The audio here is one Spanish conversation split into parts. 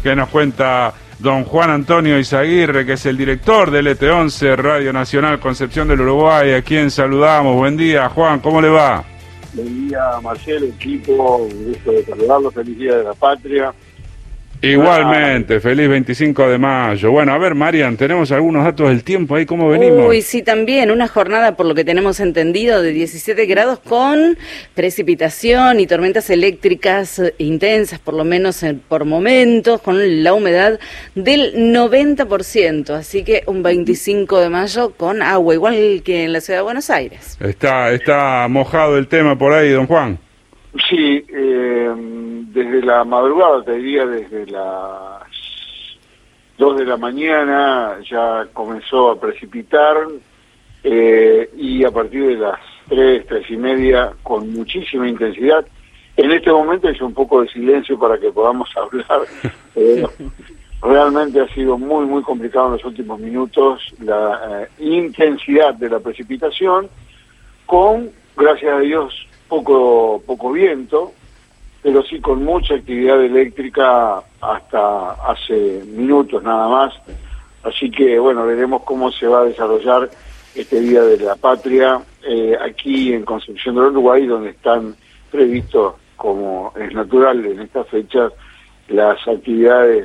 ¿Qué nos cuenta don Juan Antonio Izaguirre, que es el director del ET11 Radio Nacional Concepción del Uruguay, a quien saludamos? Buen día, Juan, ¿cómo le va? Buen día, Marcelo, equipo, un gusto de saludarlo, feliz día de la patria. Igualmente, feliz 25 de mayo. Bueno, a ver, Marian, tenemos algunos datos del tiempo ahí, ¿cómo venimos? Uy, sí, también, una jornada, por lo que tenemos entendido, de 17 grados con precipitación y tormentas eléctricas intensas, por lo menos por momentos, con la humedad del 90%, así que un 25 de mayo con agua, igual que en la ciudad de Buenos Aires. Está mojado el tema por ahí, don Juan. Sí, desde la madrugada, te diría desde las 2 de la mañana ya comenzó a precipitar y a partir de las 3 y media con muchísima intensidad. En este momento es un poco de silencio para que podamos hablar. Realmente ha sido muy, muy complicado en los últimos minutos la intensidad de la precipitación con, gracias a Dios, poco viento, pero sí con mucha actividad eléctrica hasta hace minutos nada más. Así que, bueno, veremos cómo se va a desarrollar este Día de la Patria aquí en Concepción del Uruguay, donde están previstos, como es natural en estas fechas, las actividades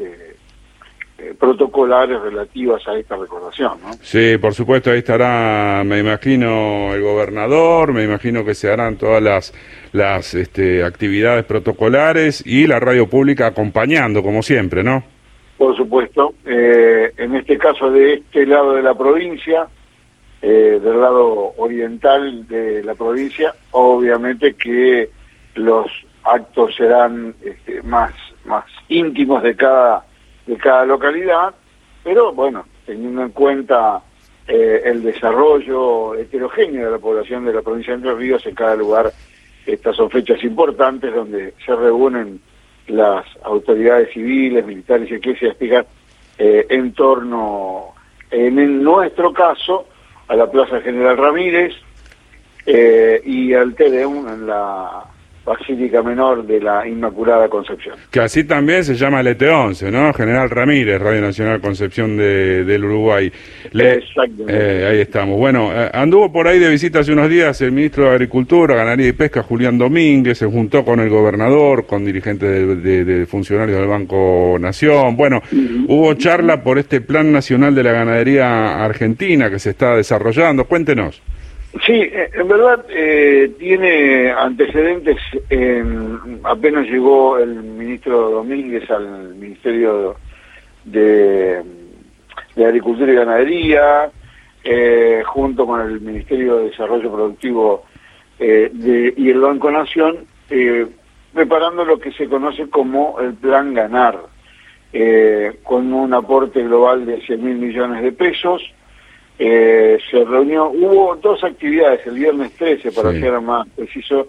protocolares relativas a esta recordación, ¿no? Sí, por supuesto, ahí estará, me imagino, el gobernador, me imagino que se harán todas las actividades protocolares y la radio pública acompañando, como siempre, ¿no? Por supuesto, en este caso de este lado de la provincia, del lado oriental de la provincia, obviamente que los actos serán más íntimos de cada localidad, pero bueno, teniendo en cuenta el desarrollo heterogéneo de la población de la provincia de Entre Ríos, en cada lugar estas son fechas importantes donde se reúnen las autoridades civiles, militares y eclesiásticas en torno, en nuestro caso, a la Plaza General Ramírez y al Tedeum en la Basílica Menor de la Inmaculada Concepción. Que así también se llama el ET11, ¿no? General Ramírez, Radio Nacional Concepción del Uruguay. Exactamente. Ahí estamos. Bueno, anduvo por ahí de visita hace unos días el ministro de Agricultura, Ganadería y Pesca, Julián Domínguez, se juntó con el gobernador, con dirigentes de funcionarios del Banco Nación. Bueno, hubo charla por este Plan Nacional de la Ganadería Argentina que se está desarrollando. Cuéntenos. Sí, en verdad tiene antecedentes. Apenas llegó el ministro Domínguez al Ministerio de Agricultura y Ganadería, junto con el Ministerio de Desarrollo Productivo y el Banco Nación, preparando lo que se conoce como el Plan Ganar, con un aporte global de 100.000 millones de pesos. Se reunió, hubo dos actividades, el viernes 13, para ser más preciso,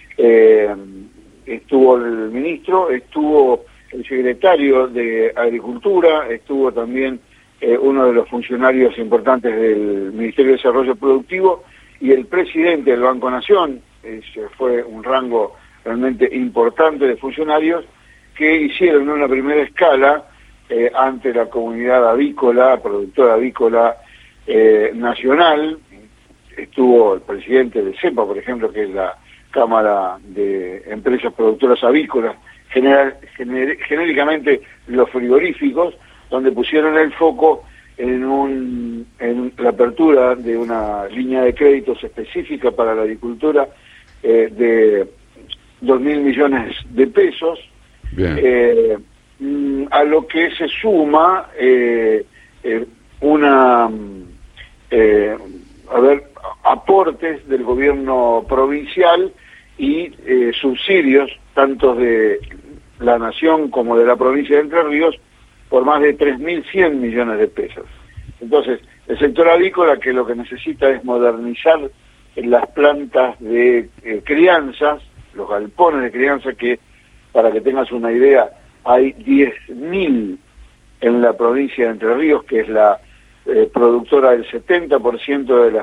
estuvo el ministro, estuvo el secretario de Agricultura, estuvo también uno de los funcionarios importantes del Ministerio de Desarrollo Productivo y el presidente del Banco Nación. Fue un rango realmente importante de funcionarios que hicieron una primera escala ante la comunidad avícola, productora avícola nacional. Estuvo el presidente de CEPA, por ejemplo, que es la Cámara de Empresas Productoras Avícolas, genéricamente los frigoríficos, donde pusieron el foco en la apertura de una línea de créditos específica para la agricultura de 2.000 millones de pesos, a lo que se suma aportes del gobierno provincial y subsidios tanto de la nación como de la provincia de Entre Ríos por más de 3.100 millones de pesos. Entonces, el sector avícola, que lo que necesita es modernizar las plantas de crianzas, los galpones de crianza, que para que tengas una idea, hay 10.000 en la provincia de Entre Ríos, que es la productora del 70% de las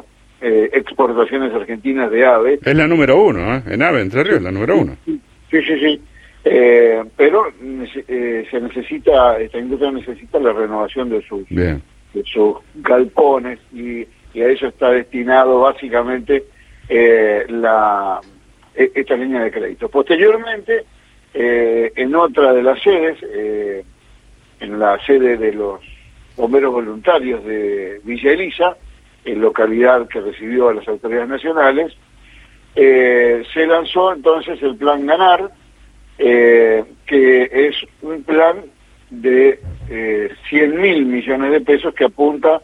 exportaciones argentinas de ave. Es la número uno, en ave, Entre Ríos, la número uno. Sí. pero se necesita, esta industria necesita la renovación de sus galpones y a eso está destinado básicamente esta línea de crédito. Posteriormente, en otra de las sedes, en la sede de los bomberos voluntarios de Villa Elisa, en localidad que recibió a las autoridades nacionales, se lanzó entonces el Plan Ganar, que es un plan de 100.000 millones de pesos que apunta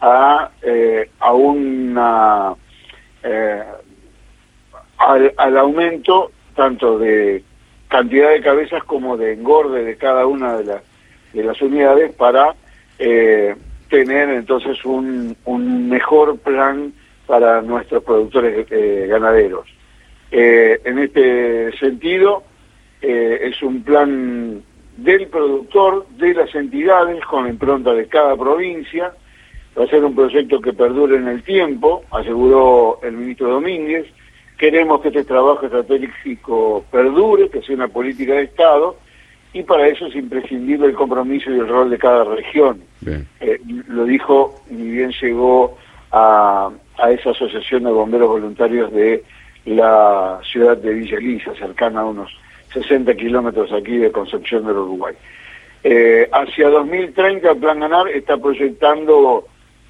al aumento tanto de cantidad de cabezas como de engorde de cada una de las unidades para tener entonces un mejor plan para nuestros productores ganaderos. En este sentido, es un plan del productor, de las entidades, con la impronta de cada provincia. Va a ser un proyecto que perdure en el tiempo, aseguró el ministro Domínguez. Queremos que este trabajo estratégico perdure, que sea una política de Estado, y para eso es imprescindible el compromiso y el rol de cada región. Lo dijo, ni bien llegó a esa asociación de bomberos voluntarios de la ciudad de Villa Elisa, cercana a unos 60 kilómetros aquí de Concepción del Uruguay. Hacia 2030 el Plan Ganar está proyectando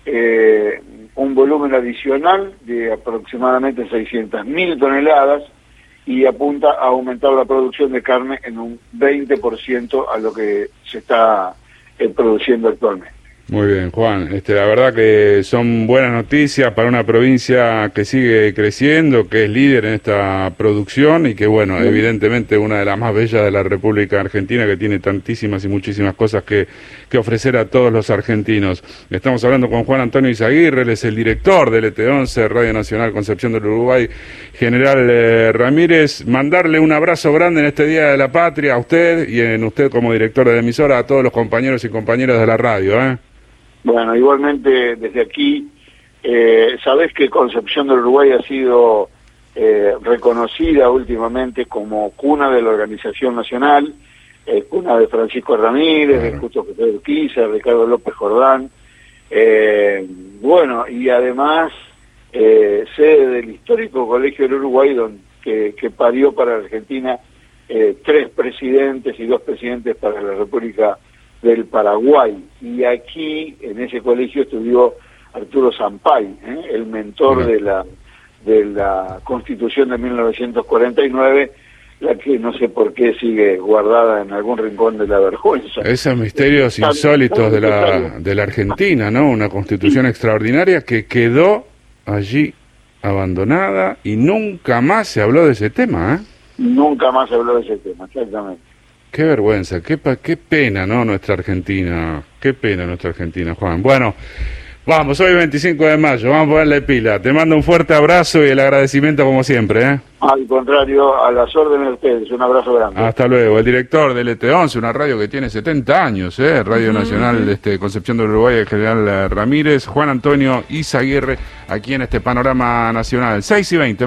un volumen adicional de aproximadamente 600.000 toneladas y apunta a aumentar la producción de carne en un 20% a lo que se está produciendo actualmente. Muy bien, Juan. La verdad que son buenas noticias para una provincia que sigue creciendo, que es líder en esta producción y que, bueno, evidentemente una de las más bellas de la República Argentina, que tiene tantísimas y muchísimas cosas que ofrecer a todos los argentinos. Estamos hablando con Juan Antonio Izaguirre, él es el director del ET11, Radio Nacional Concepción del Uruguay. General Ramírez, mandarle un abrazo grande en este Día de la Patria a usted y en usted como director de la emisora, a todos los compañeros y compañeras de la radio, Bueno, igualmente desde aquí, sabés que Concepción del Uruguay ha sido reconocida últimamente como cuna de la organización nacional, cuna de Francisco Ramírez, de Justo José Urquiza, Ricardo López Jordán, bueno, y además sede del histórico Colegio del Uruguay, que parió para la Argentina 3 presidentes y 2 presidentes para la República del Paraguay, y aquí en ese colegio estudió Arturo Sampay, el mentor de la Constitución de 1949, la que no sé por qué sigue guardada en algún rincón de la vergüenza. Esos misterios insólitos de la Argentina, ¿no? Una Constitución extraordinaria que quedó allí abandonada y nunca más se habló de ese tema, Nunca más se habló de ese tema, exactamente. Qué vergüenza, qué pena, ¿no? Nuestra Argentina, qué pena nuestra Argentina, Juan. Bueno, vamos, hoy 25 de mayo, vamos a ponerle pila. Te mando un fuerte abrazo y el agradecimiento como siempre, Al contrario, a las órdenes de ustedes, un abrazo grande. Hasta luego. El director del ET11, una radio que tiene 70 años, Radio Nacional de Concepción del Uruguay, el general Ramírez, Juan Antonio Izaguirre, aquí en este Panorama Nacional, 6:20.